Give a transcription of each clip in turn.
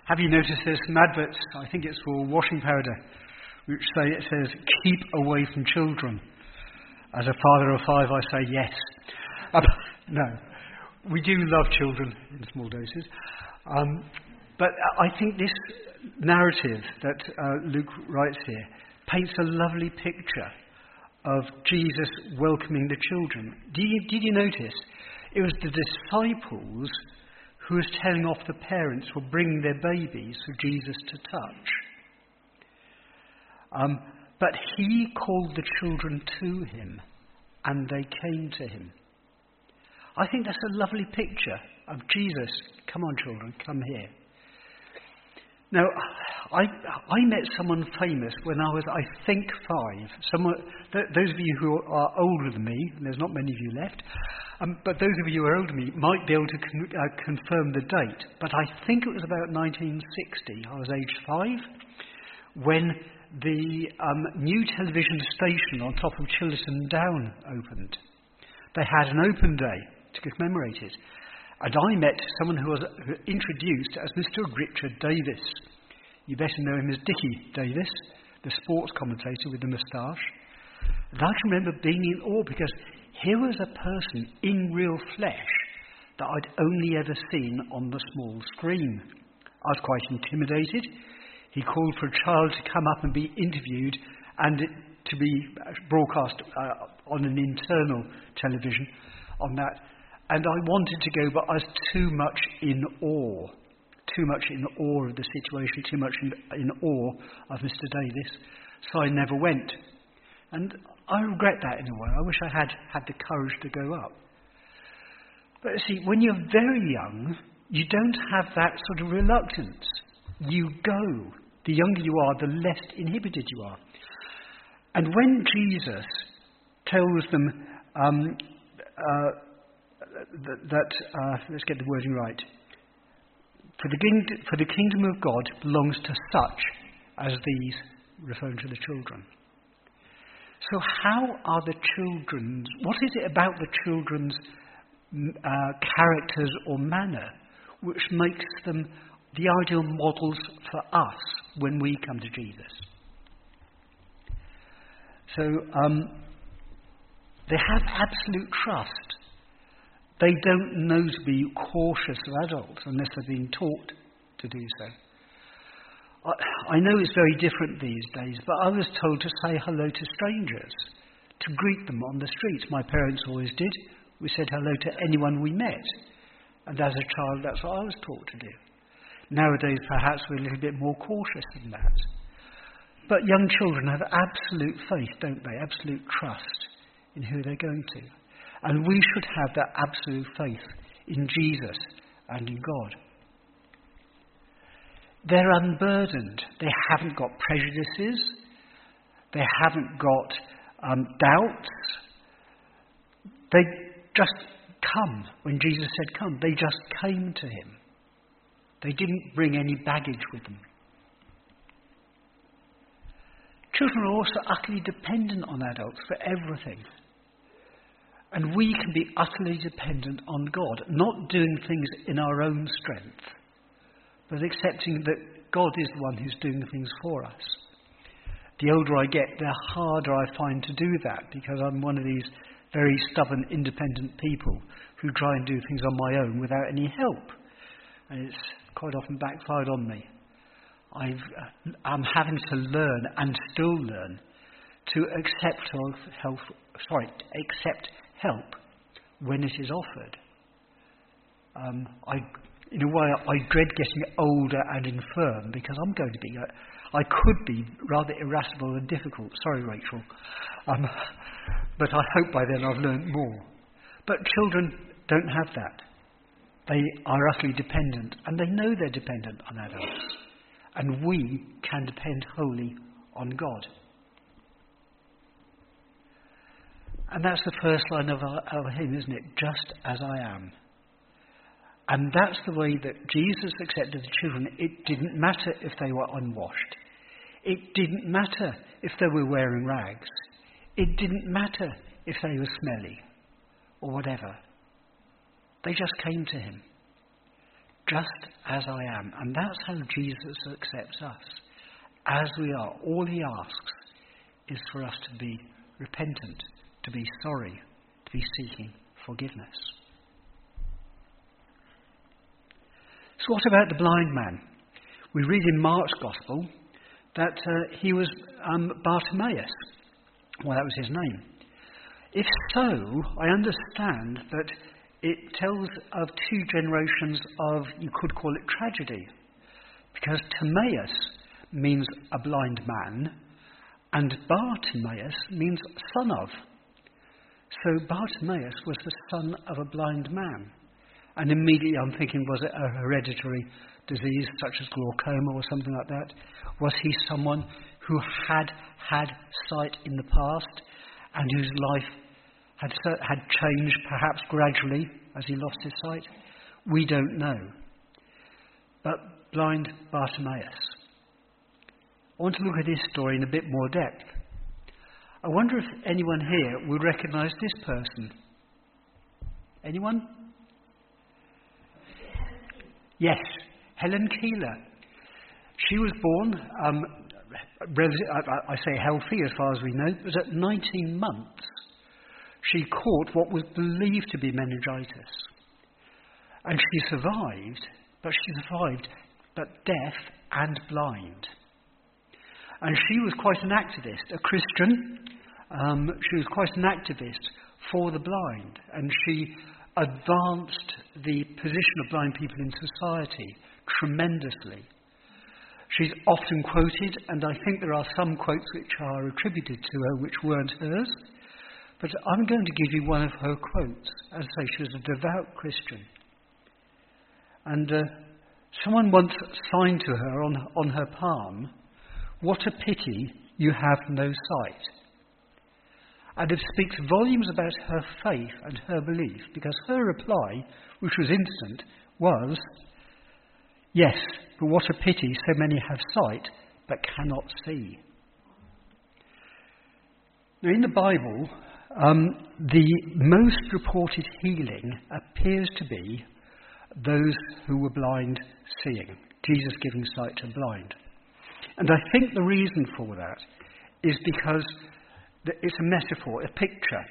Have you noticed there's some adverts, I think it's for washing powder, which it says, keep away from children. As a father of 5, I say yes. No, we do love children in small doses. But I think this narrative that Luke writes here paints a lovely picture of Jesus welcoming the children. Did you notice? It was the disciples who was telling off the parents were bringing their babies for Jesus to touch. But he called the children to him, and they came to him. I think that's a lovely picture of Jesus. Come on, children, come here. Now, I met someone famous when I was, I think, 5. Those of you who are older than me, and there's not many of you left, but those of you who are older than me might be able to confirm the date. But I think it was about 1960. I was aged 5 when the new television station on top of Chillerton Down opened. They had an open day to commemorate it. And I met someone who was introduced as Mr. Richard Davis. You better know him as Dickie Davis, the sports commentator with the moustache. And I can remember being in awe because here was a person in real flesh that I'd only ever seen on the small screen. I was quite intimidated. He called for a child to come up and be interviewed and to be broadcast on an internal television on that. And I wanted to go, but I was too much in awe of the situation, too much in awe of Mr. Davis. So I never went. And I regret that in a way. I wish I had the courage to go up. But see, when you're very young, you don't have that sort of reluctance. You go. The younger you are, the less inhibited you are. And when Jesus tells them let's get the wording right. For the kingdom of God belongs to such as these, referring to the children. So how are the children's, what is it about the children's characters or manner which makes them the ideal models for us when we come to Jesus? So they have absolute trust. They don't know to be cautious of adults unless they've been taught to do so. I know it's very different these days, but I was told to say hello to strangers, to greet them on the streets. My parents always did. We said hello to anyone we met. And as a child, that's what I was taught to do. Nowadays, perhaps we're a little bit more cautious than that. But young children have absolute faith, don't they? Absolute trust in who they're going to. And we should have that absolute faith in Jesus and in God. They're unburdened. They haven't got prejudices. They haven't got doubts. They just come. When Jesus said come, they just came to him. They didn't bring any baggage with them. Children are also utterly dependent on adults for everything. And we can be utterly dependent on God, not doing things in our own strength, but accepting that God is the one who's doing things for us. The older I get, the harder I find to do that, because I'm one of these very stubborn, independent people who try and do things on my own without any help. And it's quite often backfired on me. I'm having to learn, and still learn, to accept help when it is offered. In a way, I dread getting older and infirm because I'm going to be, I could be rather irascible and difficult. Sorry, Rachel. But I hope by then I've learned more. But children don't have that. They are utterly dependent, and they know they're dependent on adults. And we can depend wholly on God. And that's the first line of our hymn, isn't it? Just as I am. And that's the way that Jesus accepted the children. It didn't matter if they were unwashed. It didn't matter if they were wearing rags. It didn't matter if they were smelly or whatever. They just came to him. just as I am. And that's how Jesus accepts us. As we are, all he asks is for us to be repentant, to be sorry, to be seeking forgiveness. So what about the blind man? We read in Mark's Gospel that he was Bartimaeus. Well, that was his name. If so, I understand that it tells of two generations of, you could call it tragedy. Because Timaeus means a blind man, and Bartimaeus means son of. So Bartimaeus was the son of a blind man. And immediately I'm thinking, was it a hereditary disease such as glaucoma or something like that? Was he someone who had had sight in the past and whose life had changed perhaps gradually as he lost his sight? We don't know. But blind Bartimaeus. I want to look at his story in a bit more depth. I wonder if anyone here would recognise this person. Anyone? Yes, Helen Keeler. She was born, I say healthy as far as we know, but at 19 months she caught what was believed to be meningitis. And she survived, but deaf and blind. And she was quite an activist, a Christian. She was quite an activist for the blind, and she advanced the position of blind people in society tremendously. She's often quoted, and I think there are some quotes which are attributed to her which weren't hers. But I'm going to give you one of her quotes. As I say, she was a devout Christian. And someone once signed to her on her palm, "What a pity you have no sight." And it speaks volumes about her faith and her belief, because her reply, which was instant, was, "Yes, but what a pity so many have sight but cannot see." Now in the Bible, the most reported healing appears to be those who were blind seeing, Jesus giving sight to the blind. And I think the reason for that is because it's a metaphor, a picture.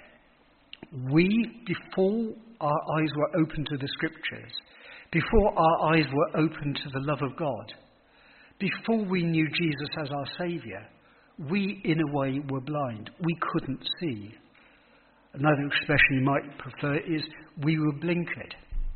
Before our eyes were open to the Scriptures, before our eyes were open to the love of God, before we knew Jesus as our Saviour, we in a way were blind. We couldn't see. Another expression you might prefer is we were blinkered.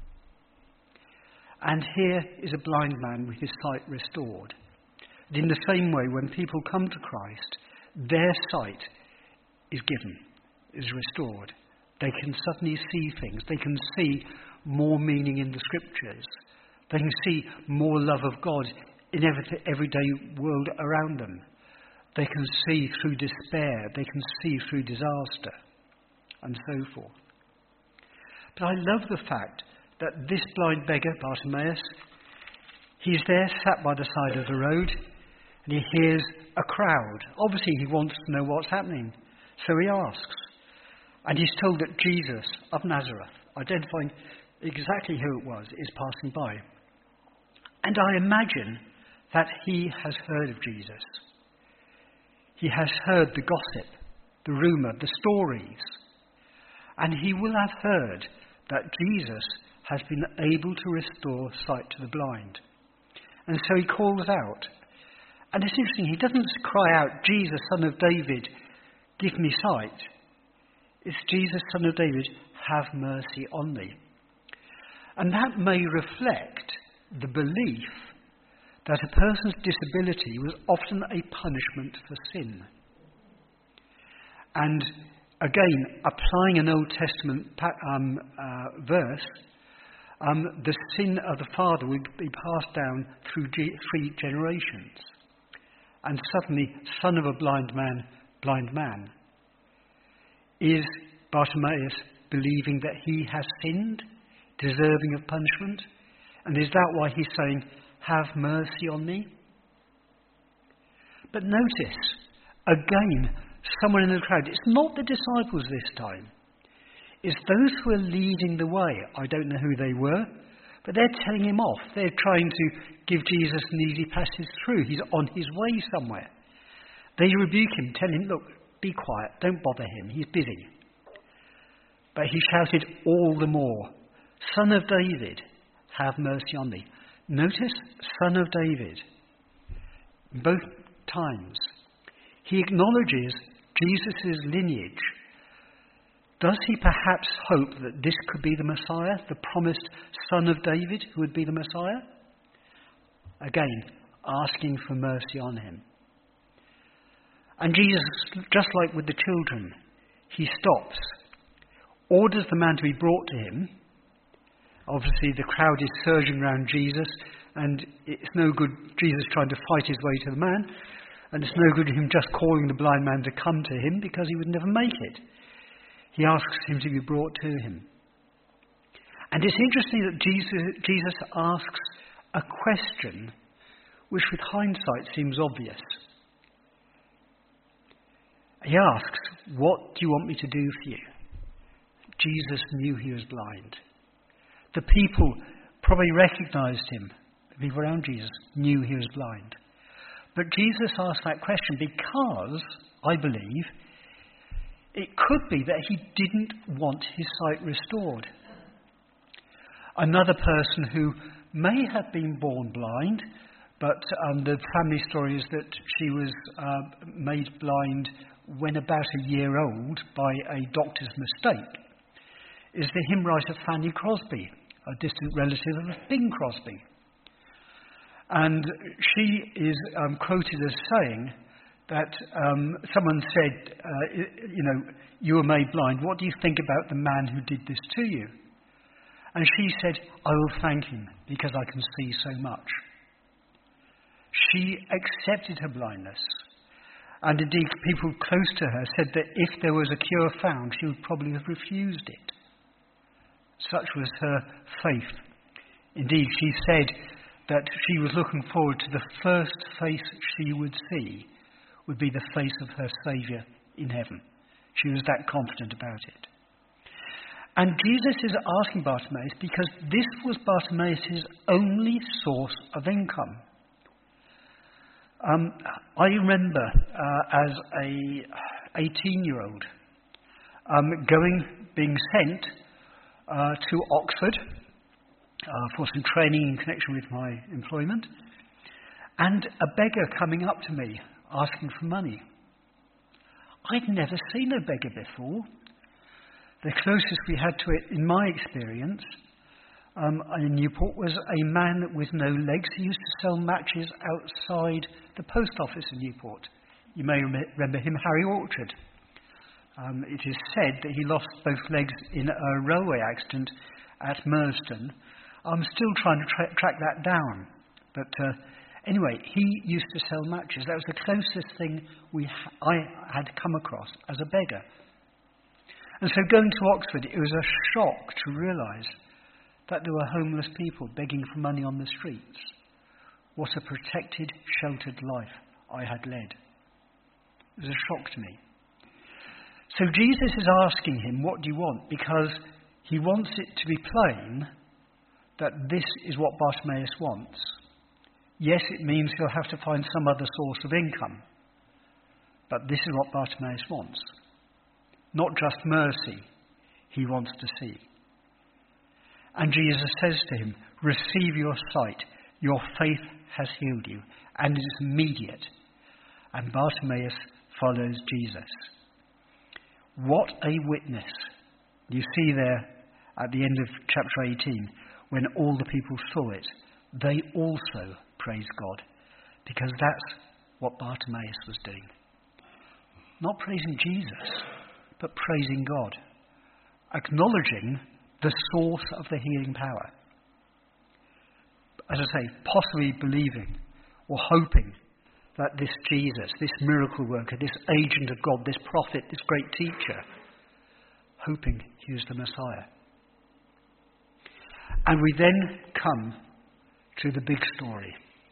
And here is a blind man with his sight restored. And in the same way, when people come to Christ, their sight is given, is restored. They can suddenly see things. They can see more meaning in the Scriptures. They can see more love of God in everyday world around them. They can see through despair. They can see through disaster, and so forth. But I love the fact that this blind beggar, Bartimaeus, he's there sat by the side of the road, and he hears a crowd. Obviously he wants to know what's happening, so he asks. And he's told that Jesus of Nazareth, identifying exactly who it was, is passing by. And I imagine that he has heard of Jesus. He has heard the gossip, the rumour, the stories. And he will have heard that Jesus has been able to restore sight to the blind. And so he calls out. And it's interesting, he doesn't cry out, "Jesus, Son of David, give me sight." It's, "Jesus, Son of David, have mercy on me." And that may reflect the belief that a person's disability was often a punishment for sin. And again, applying an Old Testament verse, the sin of the father would be passed down through 3 generations. And suddenly, son of a blind man, is Bartimaeus believing that he has sinned, deserving of punishment? And is that why he's saying, "Have mercy on me"? But notice, again, someone in the crowd. It's not the disciples this time. It's those who are leading the way. I don't know who they were, But they're telling him off. They're trying to give Jesus an easy passage through. He's on his way somewhere. They rebuke him, tell him, look, be quiet, don't bother him, he's busy. But he shouted all the more, Son of David, have mercy on me. Notice, Son of David. Both times. He acknowledges Jesus' lineage. Does he perhaps hope that this could be the Messiah, the promised Son of David who would be the Messiah? Again, asking for mercy on him. And Jesus, just like with the children, he stops, orders the man to be brought to him. Obviously, the crowd is surging around Jesus, and it's no good Jesus trying to fight his way to the man, and it's no good him just calling the blind man to come to him because he would never make it. He asks him to be brought to him. And it's interesting that Jesus asks a question which with hindsight seems obvious. He asks, what do you want me to do for you? Jesus knew he was blind. The people probably recognized him. The people around Jesus knew he was blind. But Jesus asked that question because, I believe, it could be that he didn't want his sight restored. Another person who may have been born blind, but the family story is that she was made blind when about a year old by a doctor's mistake, is the hymn writer Fanny Crosby, a distant relative of Bing Crosby. And she is quoted as saying that someone said, you were made blind. What do you think about the man who did this to you? And she said, I will thank him because I can see so much. She accepted her blindness. And indeed, people close to her said that if there was a cure found, she would probably have refused it. Such was her faith. Indeed, she said that she was looking forward to the first face she would see would be the face of her Saviour in heaven. She was that confident about it. And Jesus is asking Bartimaeus because this was Bartimaeus' only source of income. I remember as a 18-year-old being sent to Oxford for some training in connection with my employment, and a beggar coming up to me asking for money. I'd never seen a beggar before. The closest we had to it, in my experience, in Newport, was a man with no legs who used to sell matches outside the post office in Newport. You may remember him, Harry Orchard. It is said that he lost both legs in a railway accident at Merston. I'm still trying to track that down. But anyway, he used to sell matches. That was the closest thing I had come across as a beggar. And so going to Oxford, it was a shock to realise that there were homeless people begging for money on the streets. What a protected, sheltered life I had led. It was a shock to me. So Jesus is asking him, what do you want? Because he wants it to be plain that this is what Bartimaeus wants. Yes, it means he'll have to find some other source of income. But this is what Bartimaeus wants. Not just mercy, he wants to see. And Jesus says to him, receive your sight, your faith has healed you, and it is immediate. And Bartimaeus follows Jesus. What a witness. You see there at the end of chapter 18, when all the people saw it, they also praised God, because that's what Bartimaeus was doing. Not praising Jesus, but praising God, acknowledging the source of the healing power. As I say, possibly believing or hoping that this Jesus, this miracle worker, this agent of God, this prophet, this great teacher, hoping he was the Messiah. And we then come to the big story.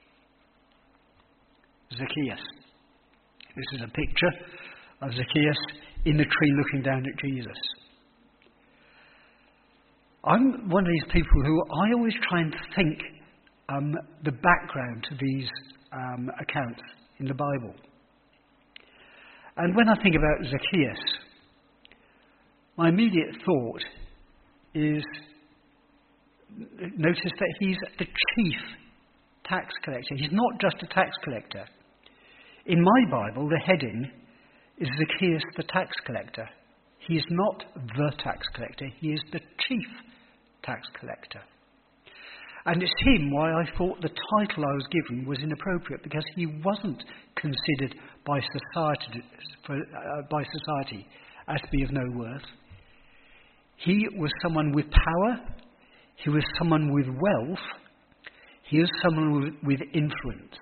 Zacchaeus. This is a picture of Zacchaeus in the tree looking down at Jesus. I'm one of these people who I always try and think the background to these accounts in the Bible. And when I think about Zacchaeus, my immediate thought is, notice that he's the chief tax collector. He's not just a tax collector. In my Bible, the heading is Zacchaeus the tax collector. He is not the tax collector, he is the chief tax collector. And it's him why I thought the title I was given was inappropriate, because he wasn't considered by society as to be of no worth. He was someone with power, he was someone with wealth, he was someone with influence.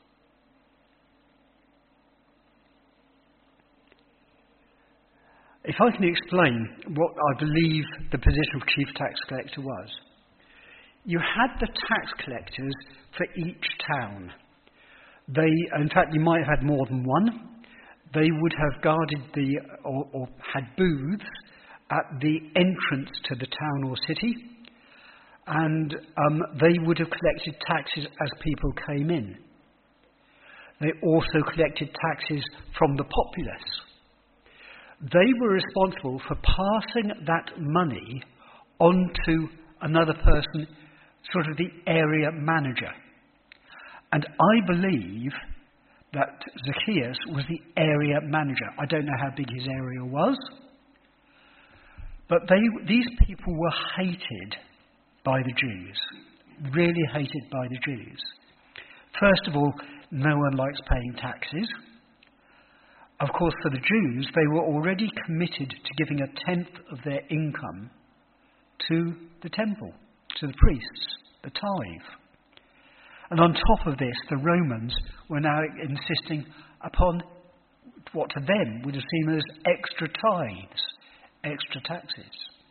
If I can explain what I believe the position of chief tax collector was. You had the tax collectors for each town. In fact, you might have had more than one. They would have guarded or had booths at the entrance to the town or city, and they would have collected taxes as people came in. They also collected taxes from the populace. They were responsible for passing that money on to another person, sort of the area manager. And I believe that Zacchaeus was the area manager. I don't know how big his area was, but these people were hated by the Jews, really hated by the Jews. First of all, no one likes paying taxes. Of course, for the Jews, they were already committed to giving 1/10 of their income to the temple, to the priests, the tithe. And on top of this, the Romans were now insisting upon what to them would have seemed as extra tithes, extra taxes.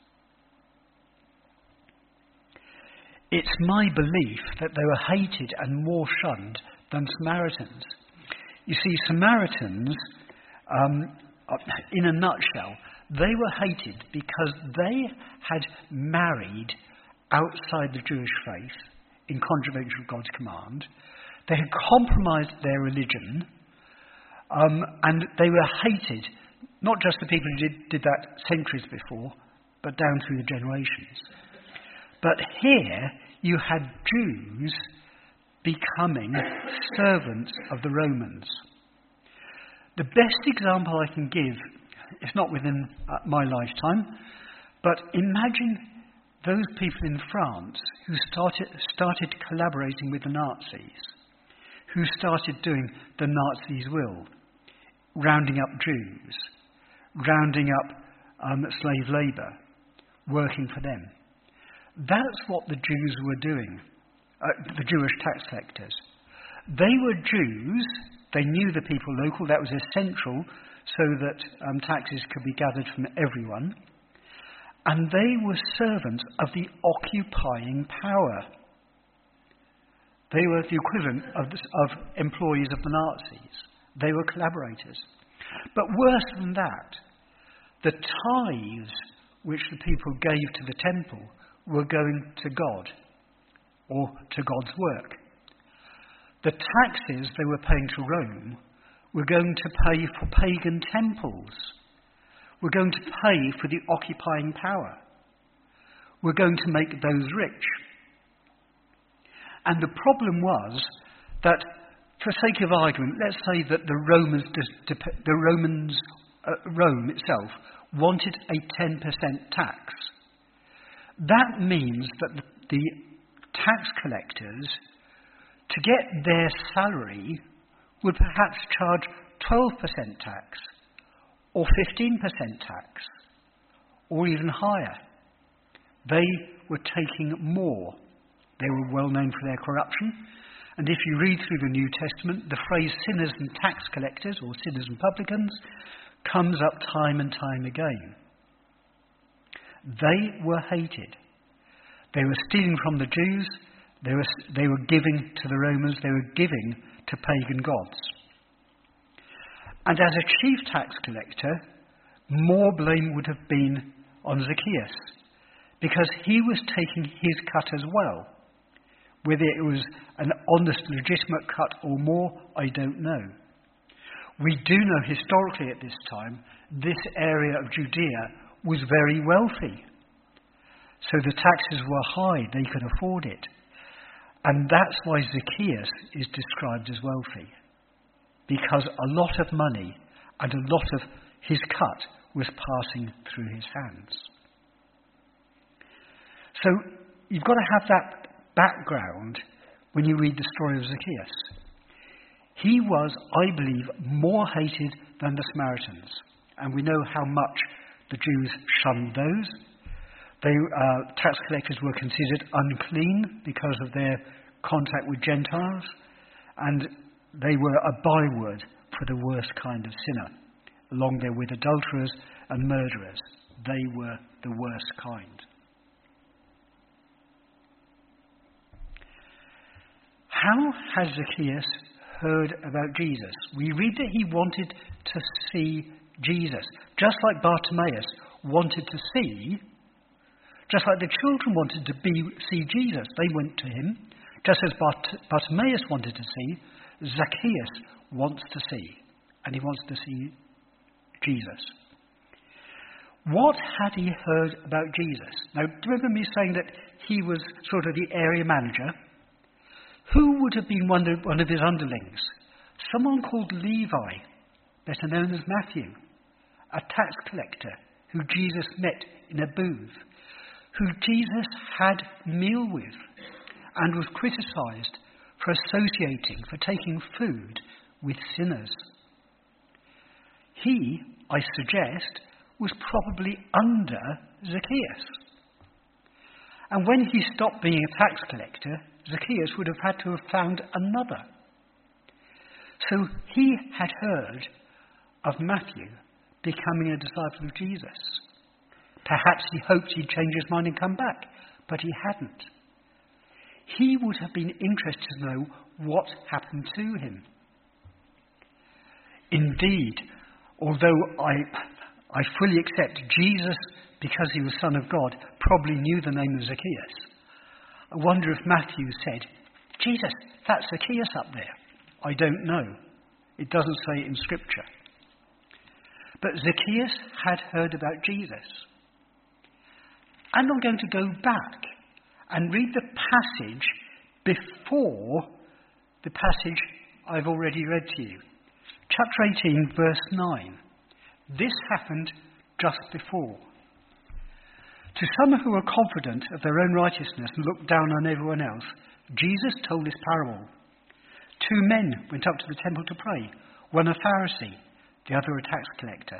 It's my belief that they were hated and more shunned than Samaritans. You see, Samaritans, in a nutshell, they were hated because they had married outside the Jewish faith in contravention of God's command. They had compromised their religion, and they were hated, not just the people who did that centuries before, but down through the generations. But here you had Jews becoming servants of the Romans. The best example I can give, it's not within my lifetime, but imagine those people in France who started collaborating with the Nazis, who started doing the Nazis' will, rounding up Jews, rounding up slave labour, working for them. That's what the Jews were doing, the Jewish tax collectors. They were Jews, they knew the people local, that was essential so that taxes could be gathered from everyone. And they were servants of the occupying power. They were the equivalent of employees of the Nazis. They were collaborators. But worse than that, the tithes which the people gave to the temple were going to God, or to God's work. The taxes they were paying to Rome were going to pay for pagan temples. We're going to pay for the occupying power. We're going to make those rich. And the problem was that, for sake of argument, let's say that Rome itself wanted a 10% tax. That means that the tax collectors, to get their salary, would perhaps charge 12% tax, or 15% tax, or even higher. They were taking more. They were well known for their corruption. And if you read through the New Testament, the phrase sinners and tax collectors, or sinners and publicans, comes up time and time again. They were hated. They were stealing from the Jews. They were giving to the Romans. They were giving to pagan gods. And as a chief tax collector, more blame would have been on Zacchaeus, because he was taking his cut as well. Whether it was an honest, legitimate cut or more, I don't know. We do know historically at this time, this area of Judea was very wealthy. So the taxes were high, they could afford it. And that's why Zacchaeus is described as wealthy. Because a lot of money and a lot of his cut was passing through his hands. So you've got to have that background when you read the story of Zacchaeus. He was, I believe, more hated than the Samaritans. And we know how much the Jews shunned those. Tax collectors were considered unclean because of their contact with Gentiles. And they were a byword for the worst kind of sinner, along there with adulterers and murderers. They were the worst kind. How has Zacchaeus heard about Jesus? We read that he wanted to see Jesus, just like Bartimaeus wanted to see, just like the children wanted to see Jesus. They went to him. Just as Bartimaeus wanted to see, Zacchaeus wants to see, and he wants to see Jesus. What had he heard about Jesus? Now, do you remember me saying that he was sort of the area manager? Who would have been one of his underlings? Someone called Levi, better known as Matthew, a tax collector who Jesus met in a booth, who Jesus had meal with and was criticised for associating, for taking food with sinners. He, I suggest, was probably under Zacchaeus. And when he stopped being a tax collector, Zacchaeus would have had to have found another. So he had heard of Matthew becoming a disciple of Jesus. Perhaps he hoped he'd change his mind and come back, but he hadn't. He would have been interested to know what happened to him. Indeed, although I fully accept Jesus, because he was Son of God, probably knew the name of Zacchaeus, I wonder if Matthew said, Jesus, that's Zacchaeus up there. I don't know. It doesn't say it in Scripture. But Zacchaeus had heard about Jesus. And I'm going to go back and read the passage before the passage I've already read to you. Chapter 18, verse 9. This happened just before. To some who were confident of their own righteousness and looked down on everyone else, Jesus told this parable. 2 men went up to the temple to pray, one a Pharisee, the other a tax collector.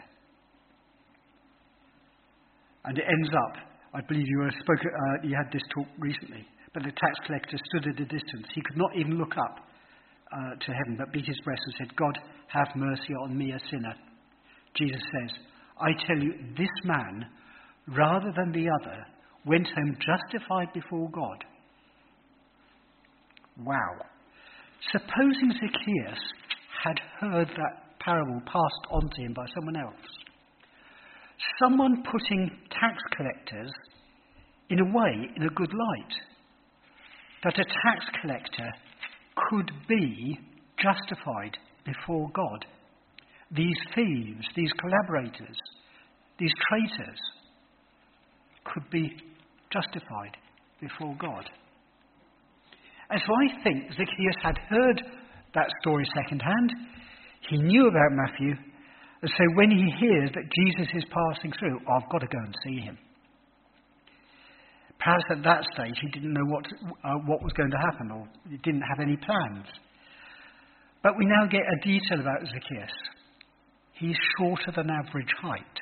And it ends up, I believe you had this talk recently, but the tax collector stood at a distance. He could not even look up to heaven, but beat his breast and said, God, have mercy on me, a sinner. Jesus says, I tell you, this man, rather than the other, went home justified before God. Wow. Supposing Zacchaeus had heard that parable passed on to him by someone else. Someone putting tax collectors, in a way, in a good light. That a tax collector could be justified before God. These thieves, these collaborators, these traitors could be justified before God. And so I think Zacchaeus had heard that story secondhand. He knew about Matthew. And so when he hears that Jesus is passing through, I've got to go and see him. Perhaps at that stage he didn't know what was going to happen, or he didn't have any plans. But we now get a detail about Zacchaeus. He's shorter than average height.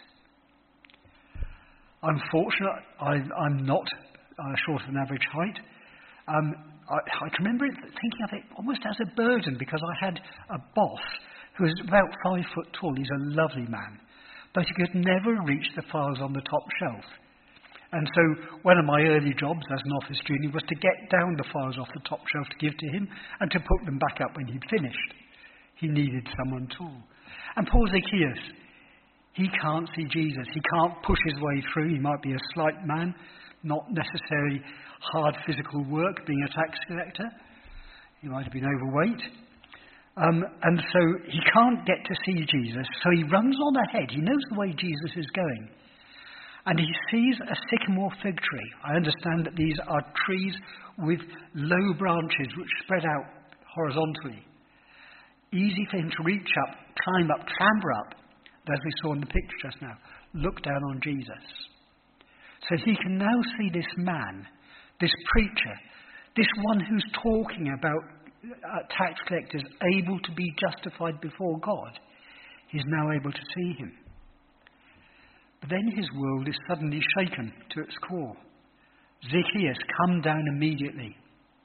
I'm fortunate I'm not shorter than average height. I can remember thinking of it almost as a burden, because I had a boss who was about 5 foot tall. He's a lovely man, but he could never reach the files on the top shelf. And so one of my early jobs as an office junior was to get down the files off the top shelf to give to him and to put them back up when he'd finished. He needed someone tall. And poor Zacchaeus, he can't see Jesus. He can't push his way through. He might be a slight man, not necessarily hard physical work, being a tax collector. He might have been overweight. And so he can't get to see Jesus, so he runs on ahead. He knows the way Jesus is going. And he sees a sycamore fig tree. I understand that these are trees with low branches which spread out horizontally. Easy for him to reach up, climb up, clamber up, as we saw in the picture just now, look down on Jesus. So he can now see this man, this preacher, this one who's talking about tax collectors able to be justified before God. He's now able to see him. But then his world is suddenly shaken to its core. Zacchaeus, come down immediately.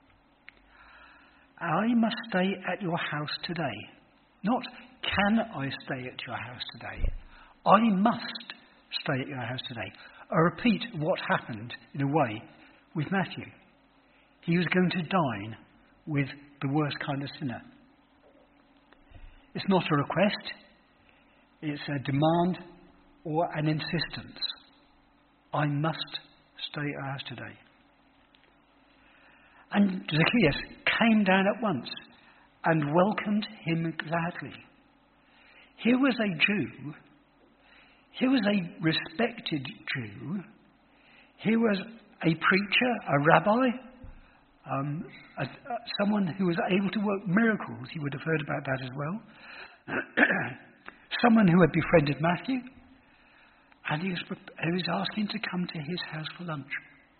I must stay at your house today. Not, can I stay at your house today? I must stay at your house today. I repeat what happened, in a way, with Matthew. He was going to dine with the worst kind of sinner. It's not a request. It's a demand or an insistence. I must stay at your house today. And Zacchaeus came down at once and welcomed him gladly. Here was a Jew. Here was a respected Jew. Here was a preacher, a rabbi, someone who was able to work miracles. You would have heard about that as well. Someone who had befriended Matthew. And he was asking to come to his house for lunch.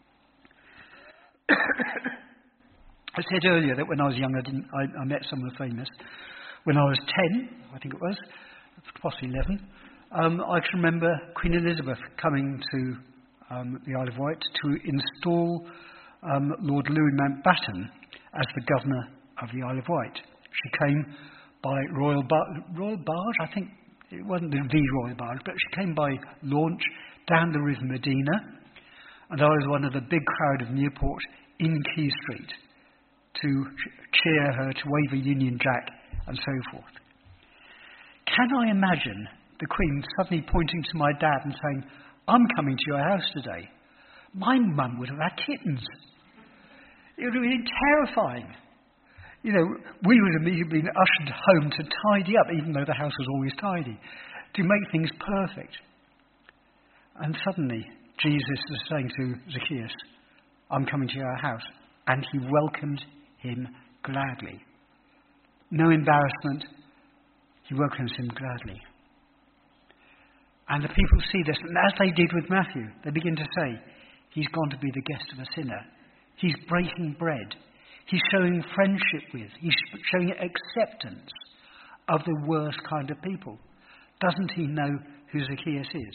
I said earlier that when I was young, I met someone famous. When I was 10, I think it was, possibly 11, I can remember Queen Elizabeth coming to the Isle of Wight to install Lord Louis Mountbatten as the governor of the Isle of Wight. She came by royal barge, I think it wasn't the royal barge, but she came by launch down the River Medina, and I was one of the big crowd of Newport in Quay Street to cheer her, to wave a Union Jack, and so forth. Can I imagine the Queen suddenly pointing to my dad and saying, I'm coming to your house today? My mum would have had kittens. It would have been terrifying. You know, we would have immediately been ushered home to tidy up, even though the house was always tidy, to make things perfect. And suddenly, Jesus is saying to Zacchaeus, I'm coming to your house. And he welcomed him gladly. No embarrassment. He welcomes him gladly. And the people see this, and as they did with Matthew, they begin to say, he's gone to be the guest of a sinner. He's breaking bread. He's showing friendship with, he's showing acceptance of the worst kind of people. Doesn't he know who Zacchaeus is?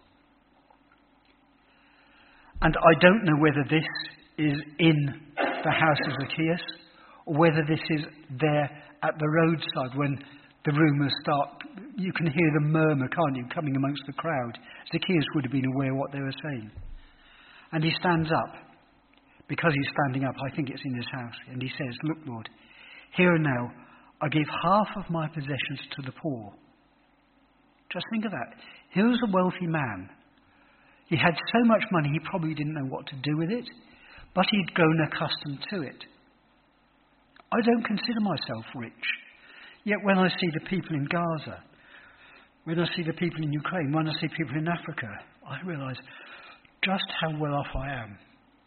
And I don't know whether this is in the house of Zacchaeus, or whether this is there at the roadside when the rumours start. You can hear the murmur, can't you, coming amongst the crowd. Zacchaeus would have been aware of what they were saying. And he stands up. Because he's standing up, I think it's in his house. And he says, look, Lord, here and now, I give half of my possessions to the poor. Just think of that. He was a wealthy man. He had so much money, he probably didn't know what to do with it. But he'd grown accustomed to it. I don't consider myself rich. Yet when I see the people in Gaza, when I see the people in Ukraine, when I see people in Africa, I realise just how well off I am.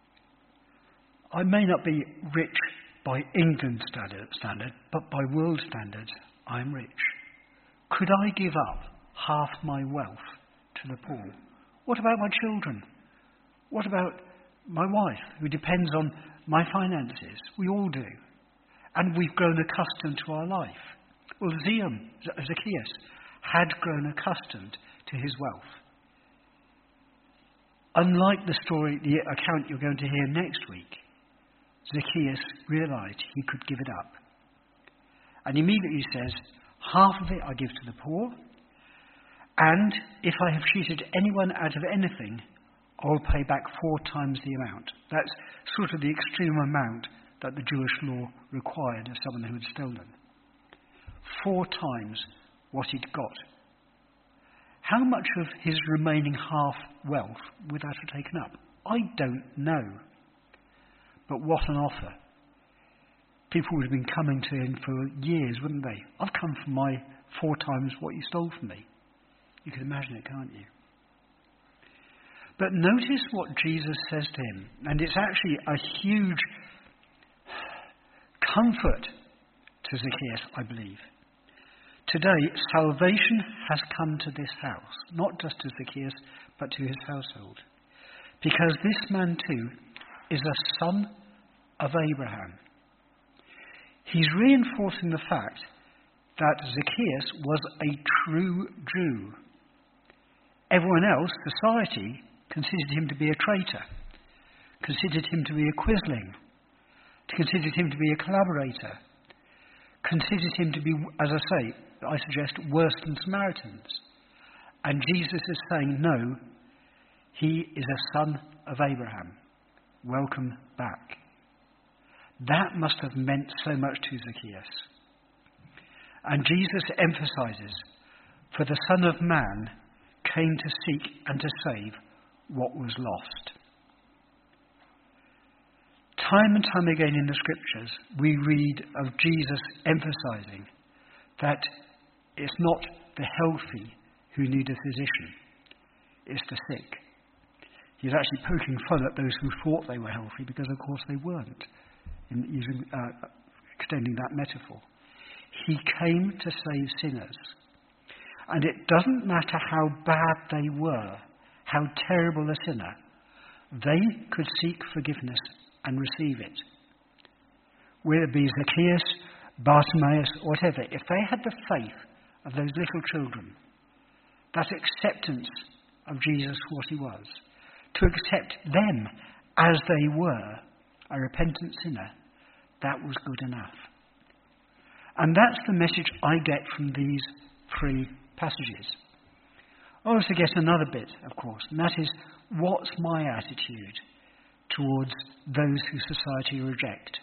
I may not be rich by England standard, but by world standards, I'm rich. Could I give up half my wealth to the poor? What about my children? What about my wife, who depends on my finances? We all do. And we've grown accustomed to our life. Well, Zacchaeus, had grown accustomed to his wealth. Unlike the account you're going to hear next week, Zacchaeus realised he could give it up. And immediately says, half of it I give to the poor, and if I have cheated anyone out of anything, I'll pay back 4 times the amount. That's sort of the extreme amount that the Jewish law required of someone who had stolen. 4 times what he'd got. How much of his remaining half wealth would that have taken up? I don't know. But what an offer. People would have been coming to him for years, wouldn't they? I've come for my 4 times what you stole from me. You can imagine it, can't you? But notice what Jesus says to him. And it's actually a huge comfort to Zacchaeus, I believe. Today, salvation has come to this house. Not just to Zacchaeus, but to his household. Because this man too is a son of Abraham. He's reinforcing the fact that Zacchaeus was a true Jew. Everyone else, society, considered him to be a traitor, considered him to be a quisling, considered him to be a collaborator, considered him to be, as I say, I suggest, worse than Samaritans. And Jesus is saying, no, he is a son of Abraham. Welcome back. That must have meant so much to Zacchaeus. And Jesus emphasizes, for the Son of Man came to seek and to save what was lost. Time and time again in the scriptures, we read of Jesus emphasizing that it's not the healthy who need a physician, it's the sick. He's actually poking fun at those who thought they were healthy, because of course they weren't, in using, extending that metaphor. He came to save sinners. And it doesn't matter how bad they were, how terrible a sinner, they could seek forgiveness and receive it. Whether it be Zacchaeus, Bartimaeus, whatever, if they had the faith of those little children, that acceptance of Jesus for what he was, to accept them as they were, a repentant sinner, that was good enough. And that's the message I get from these 3 passages. I also get another bit, of course, and that is, what's my attitude towards those who society reject?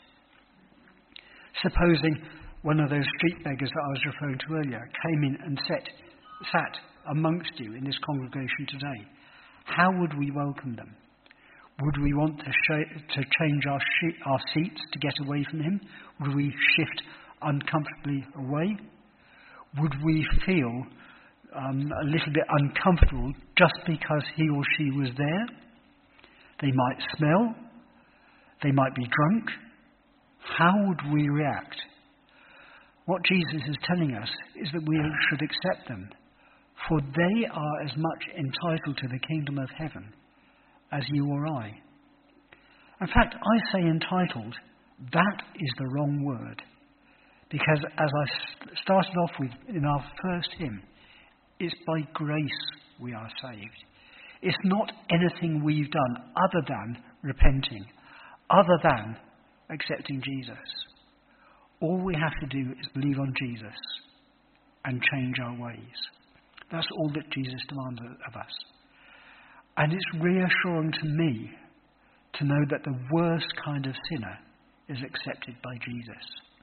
Supposing one of those street beggars that I was referring to earlier came in and sat amongst you in this congregation today, how would we welcome them? Would we want to change our seats to get away from him? Would we shift uncomfortably away? Would we feel a little bit uncomfortable just because he or she was there? They might smell. They might be drunk. How would we react? What Jesus is telling us is that we should accept them, for they are as much entitled to the kingdom of heaven as you or I. In fact, I say entitled, that is the wrong word. Because as I started off with in our first hymn, it's by grace we are saved. It's not anything we've done other than repenting, other than accepting Jesus. All we have to do is believe on Jesus and change our ways. That's all that Jesus demands of us. And it's reassuring to me to know that the worst kind of sinner is accepted by Jesus.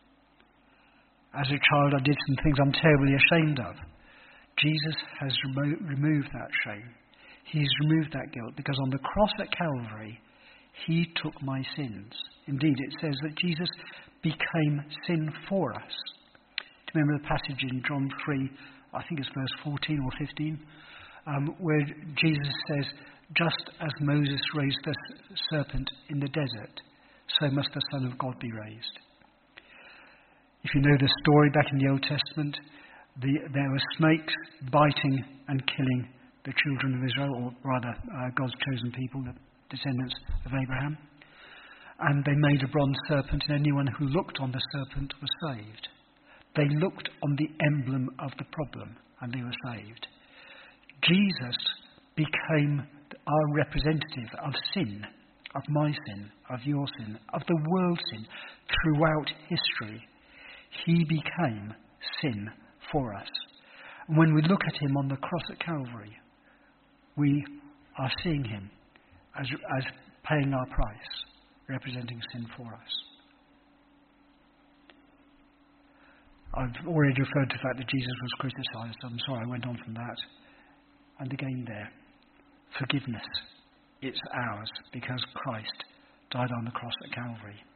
As a child, I did some things I'm terribly ashamed of. Jesus has removed that shame. He's removed that guilt, because on the cross at Calvary, he took my sins. Indeed, it says that Jesus became sin for us. Do you remember the passage in John 3, I think it's verse 14 or 15, where Jesus says, just as Moses raised the serpent in the desert, so must the Son of God be raised. If you know the story back in the Old Testament, there were snakes biting and killing the children of Israel, or rather God's chosen people, the descendants of Abraham. And they made a bronze serpent, and anyone who looked on the serpent was saved. They looked on the emblem of the problem, and they were saved. Jesus became our representative of sin, of my sin, of your sin, of the world's sin, throughout history. He became sin for us. And when we look at him on the cross at Calvary, we are seeing him as paying our price, representing sin for us. I've already referred to the fact that Jesus was criticised. I'm sorry I went on from that. And again there, forgiveness. it's ours because Christ died on the cross at Calvary.